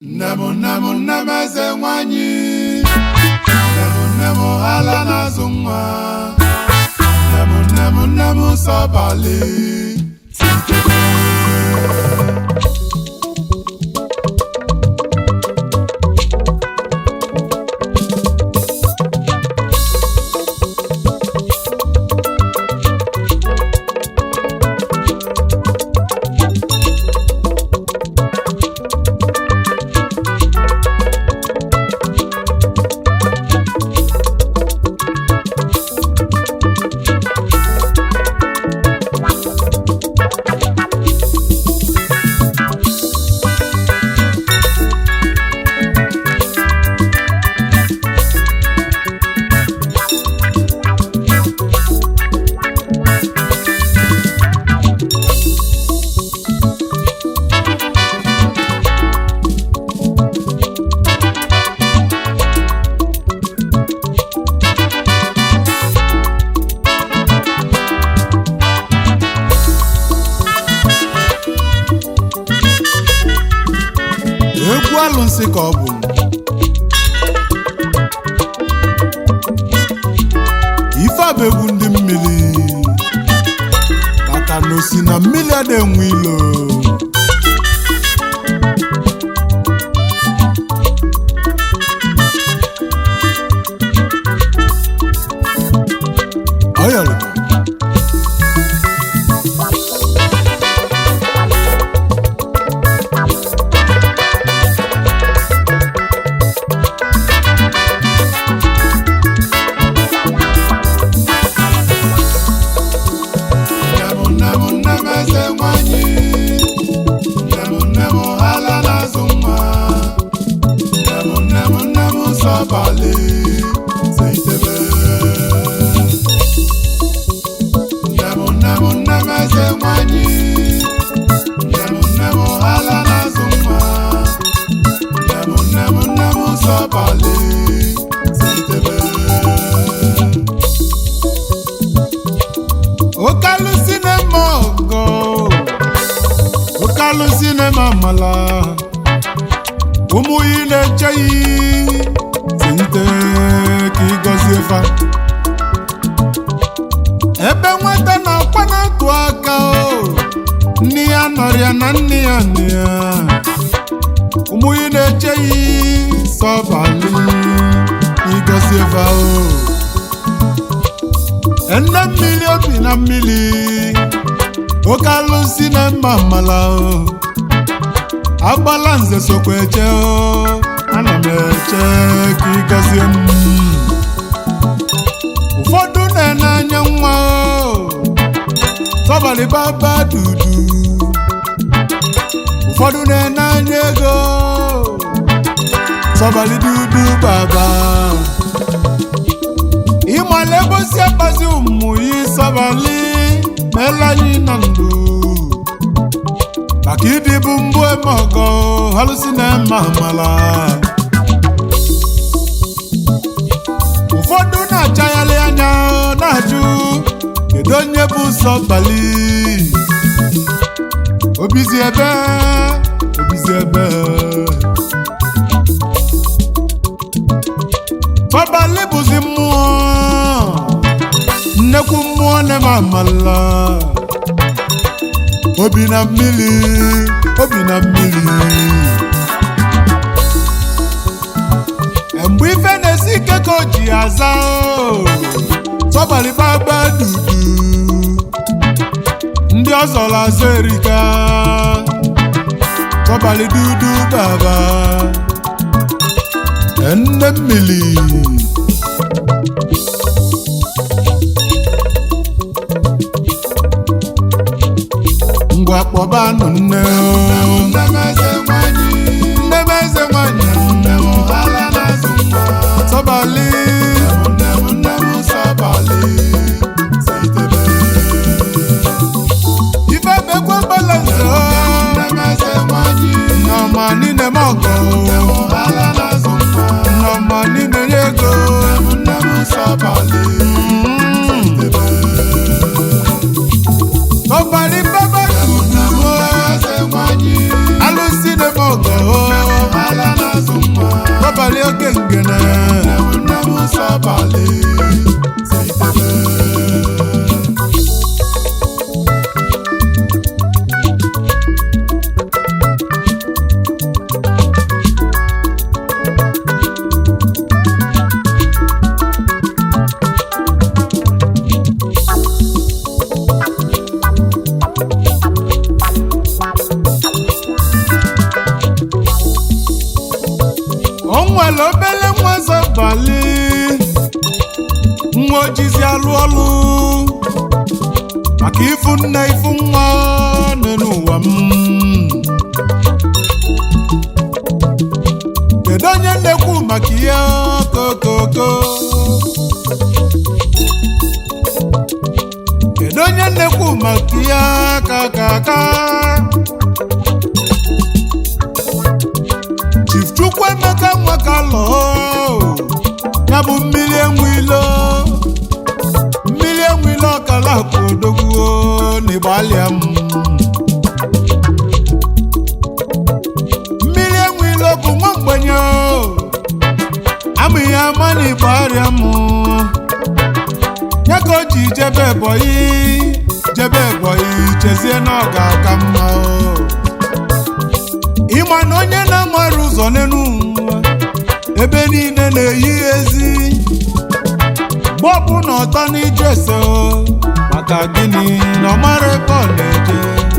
Nemo eze nwanyi Nemo ala n'azụ nwa Nemo sọbali egwu alụsị ka ọ bụ ife bụ egwu ndị mmiri maka na osi na mmiri ada enwe ilo oyalụ Okalu sinema mala ụmụ yi na-eche tinte ka ịgọzie fa ebe nweta na-akwa na-atụ aka nne ya nọrịa na nne ya ụmụ yi na-eche sọbali ịgọzie fa nne mmiri obi na mmiri Okalu sinema mala agbala nze sokwa eche ana m eche ka ịgọzie m ụfọdụ na-ene anya nwa sọbali baba dudu ụfọdụ na-ene anya ego sọbali dudu baba ịmala ebosi akpazi ụmụ yi sọbali melanyị na ndụ maka ịdị bụ mbụ eme ọgọ halụsi na-eme amala ụfọdụ na-achagharị anya na-ajụ kedu onye bụ sọbali obizi ebe sọbali bụzi mmụọ nnekwu mmụọ na-eme amala obi na mmiri mgbe ife na-esi ike ka o ji aza sọbali baba dudu ndị ọzọla azọ erika sọbali dudu baba nne mmiri ngwa kpọbanụ nne eze nwanyị sọbali ife bekwe balanse nọma nine mọgọ nọma nine ego sọbali baba dudu alụsị na mogo nwere obele nwa Sabali nwa ojizi alụ ọlụ maka ifu nne ifu nwa n'ụwa m. Kedu onye na-ekwu maka ihe kokoko? Kedu onye na-ekwu maka ihe kakaka? Chief Chukwuemeka Nwakalọ ya bụ mmiri enwilo ọkala kwụ odogwu n'Igbalịa m. Mmiri enwilo bụ nwa mgbenye amụ ihe ama n'Igbalịa m. Ya ka o ji jebe Ebonyi chezie na ọ ga-aka mma. Ịma na onye na-amara ụzọ n'elu ụwa ebe niile na-eyi ezi mgbe ọbụla ọtọ n'ije ese maka gịnị na ọ mara ebe ọ na-eje.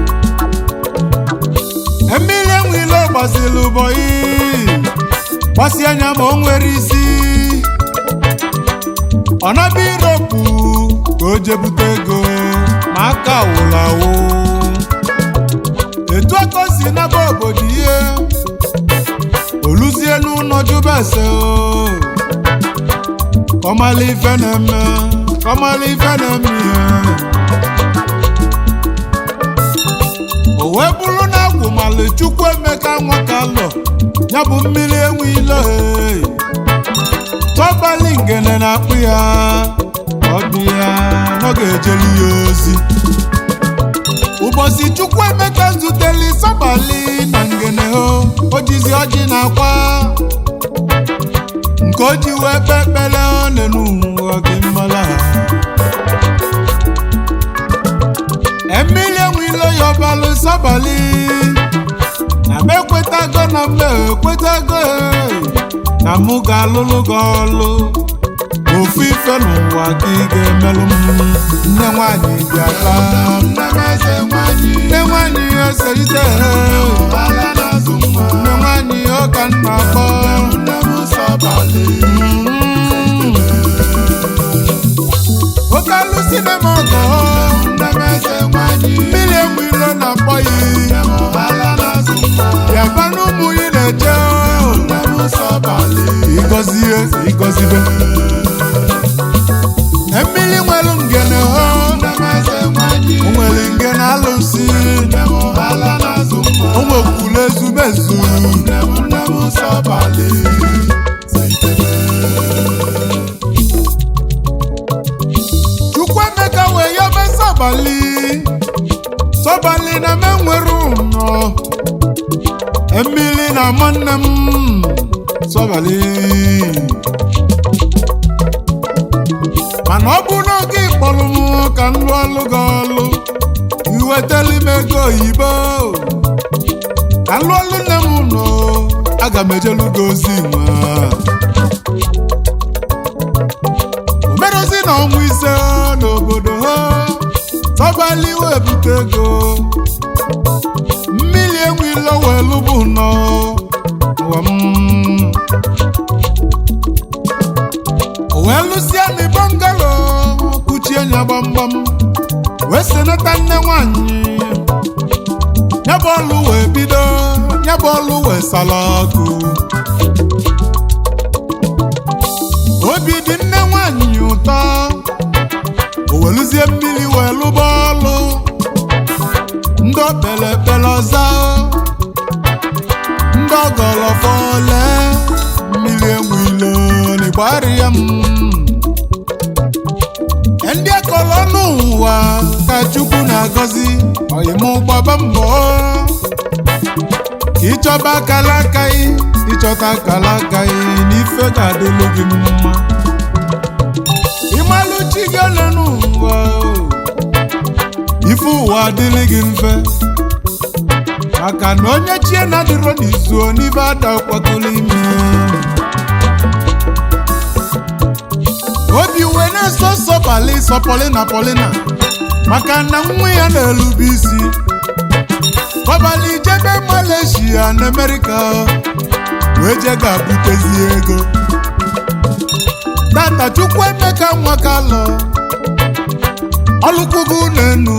Mmiri enwilo gbasiri ụbọyị gbasi anya ma o nwere isi ọ naba Iropu ka o jebute ego ma aka wụrụ awụ. Etu aka o si naba obodo ihe oluzie n'ụlọ jụba ese kọmala ife na-eme ihe. O wee bụrụ na agwụmalị Chukwuemeka Nwakalọ ya bụ mmiri enwilo Sabali ngene na-akpụ ya ọdụ ya na ọ ga-ejeli ya ozi. Ụbọchị Chukwuemeka zuteli Sabali na ngene o jizi ọjị na akwa nke o ji wee kpekpele n'ụwa gị mmala. Mmiri enwilo yọbalụ Sabali na m ekwetago na mụ ga-alụlụ gị ọlụ ofu ife n'ụwa gị ga-emelụ m. Nne nwanyị bịara nne nwanyị eserite nne nwanyị ọka nna akpọ oke alụsị na m ọgọ mmiri enwilo na-akpọ ya bịaba n'ụmụ yi na-eje ịgọzibe mmiri nwere ngene o nwere ngene alụsị o nwekwuru ezumezu. Chukwuemeka wee yobe Sabali na me nwere ụnọ mmiri na nwanne m Sabali. Mana ọ bụ n'oge ịkpọrọ m ka m lụọ ọlụ gị ọlụ iwetali m ego oyibo ka m lụọ ọlụ nne m nọ aga m ejelu gị ozi nwa. Omerozi na ọnwa ise n'obodo ha Sabali wee bute ego mmiri enwilo wee lụbụ nọ ụwa m. O wee lụsịa na bọngalo kuchie nya gbamgbam wee senata nne nwanyị ya bụ ọlụ wee bido ya bụ ọlụ wee sala ọkụ. Obi dị nne nwanyị ụtọ o weluzie mmiri wee lụba ọlụ ndị opele ọza ndị ọgọlọfọle mmiri enwilo n'Igbalịa m. Ndị akọrọ n'ụwa ka Chukwu na-agọzi ọyịmụ gbaba mbọ ka ịchọba akala aka ịchọta akala aka n'ife ga-adịlụ gị mma. Ịmalụ chi gị ole n'ụwa ife ụwa adịlị gị mfe maka na onye chie na-adịrọ n'izu n'ife ada kwakọrọ ime. Obi wee na-eso Sabali na Paulina maka na nwa ya na-elube isi. Sabali jebe Malaysia na America wee je ga-abutezi ego tata Chukwuemeka Nwakalọ ọlụkwugo n'enu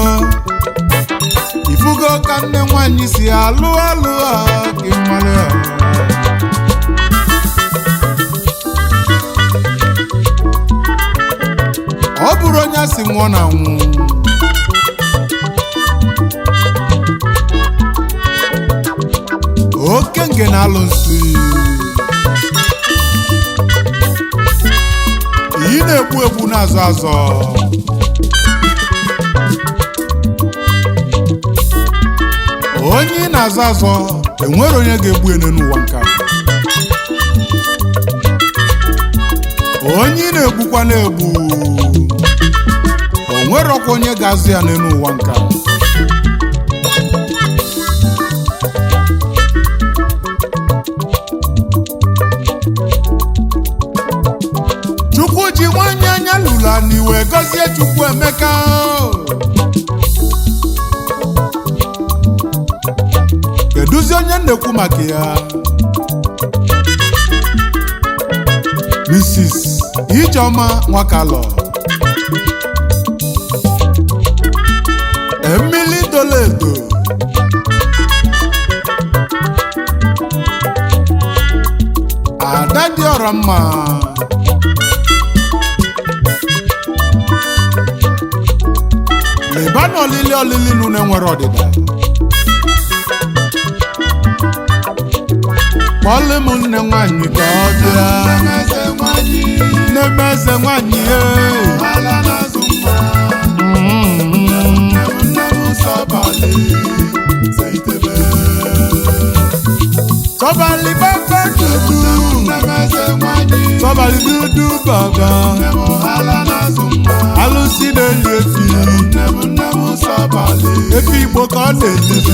ifugo ka nne nwanyị si alụ alụ gị mmalụ ọ bụrụ onye si nwụọ na nwụ oke nge na-alụ nsị iyi na-egbu egbu na-azọ azọ onye na-azọ azọ enwere onye ga-egbu ene n'ụwa nka onye na-egbukwa na-egbu o nwere ọkwa onye ga-azụ ya n'ụwa nka Chukwu ji nwanyị anya lụla n'iwe gọzie Chukwuemeka keduzi onye na-ekwu maka ya Mrs. Ijeoma Nwakalọ Emily Doledo Ada dị ọra mma leba na olili nụ na-enwere ọdịda kpọlụ m nne nwanyị ka ọ bịa nne m eze nwanyị Tọ́balì bàbá dudu Tọ́balì dudu bàbá alụsị na-eli efi efi Igbo ka ọ na-elibi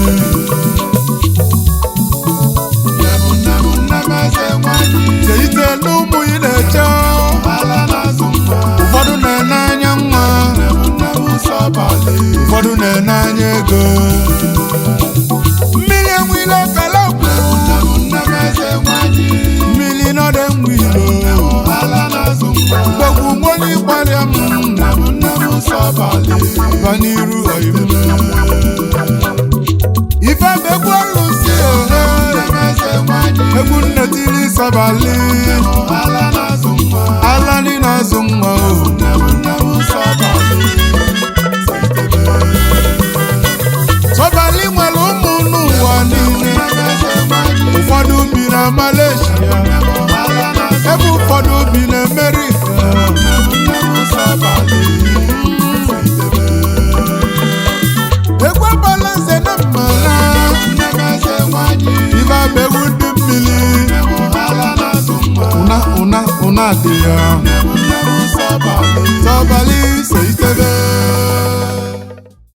cheite n'ụmụ ị na-eche ụfọdụ na-ene anya nwa ụfọdụ na-ene anya ego mmiri enwile kalọgwụ mmiri nọdụ enwilo mgbagwu nwonye ịgbarịa m ba n'iru oyibo ife begwu alụsị ohe egwu nnetili Sabali alani na-azụ nwa Sabali nwere ụmụ n'ụwa niile ụfọdụ bi na Malaysia ebe ụfọdụ bi na America egwu abalanze na mmara ife abegwu ndị mmiri ụna dị ya